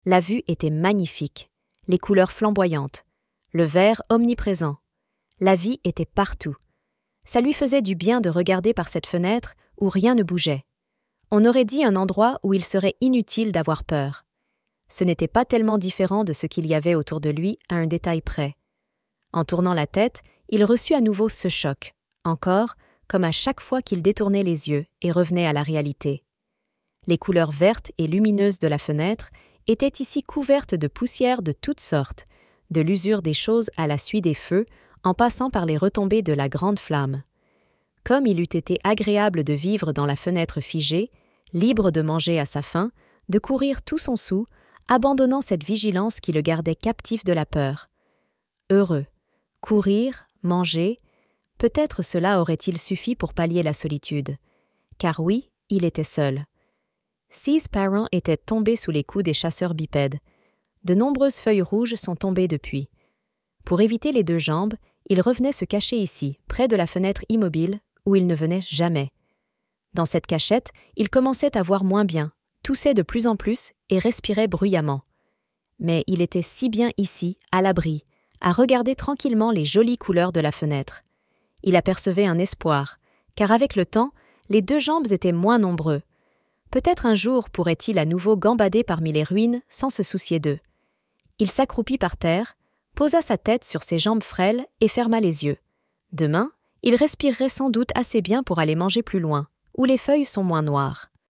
La vue était magnifique, les couleurs flamboyantes, le vert omniprésent. La vie était partout. Ça lui faisait du bien de regarder par cette fenêtre où rien ne bougeait. On aurait dit un endroit où il serait inutile d'avoir peur. Ce n'était pas tellement différent de ce qu'il y avait autour de lui à un détail près. En tournant la tête, il reçut à nouveau ce choc, encore, comme à chaque fois qu'il détournait les yeux et revenait à la réalité. Les couleurs vertes et lumineuses de la fenêtre étaient ici couvertes de poussière de toutes sortes, de l'usure des choses à la suie des feux, en passant par les retombées de la grande flamme. Comme il eût été agréable de vivre dans la fenêtre figée, libre de manger à sa faim, de courir tout son soûl, abandonnant cette vigilance qui le gardait captif de la peur. Heureux. Courir, manger, peut-être cela aurait-il suffi pour pallier la solitude. Car oui, il était seul. 6 parents étaient tombés sous les coups des chasseurs bipèdes. De nombreuses feuilles rouges sont tombées depuis. Pour éviter les 2 jambes, il revenait se cacher ici, près de la fenêtre immobile, où il ne venait jamais. Dans cette cachette, il commençait à voir moins bien, toussait de plus en plus et respirait bruyamment. Mais il était si bien ici, à l'abri, à regarder tranquillement les jolies couleurs de la fenêtre. Il apercevait un espoir, car avec le temps, les 2 jambes étaient moins nombreux. Peut-être un jour pourrait-il à nouveau gambader parmi les ruines sans se soucier d'eux. Il s'accroupit par terre, posa sa tête sur ses jambes frêles et ferma les yeux. Demain, il respirerait sans doute assez bien pour aller manger plus loin, où les feuilles sont moins noires.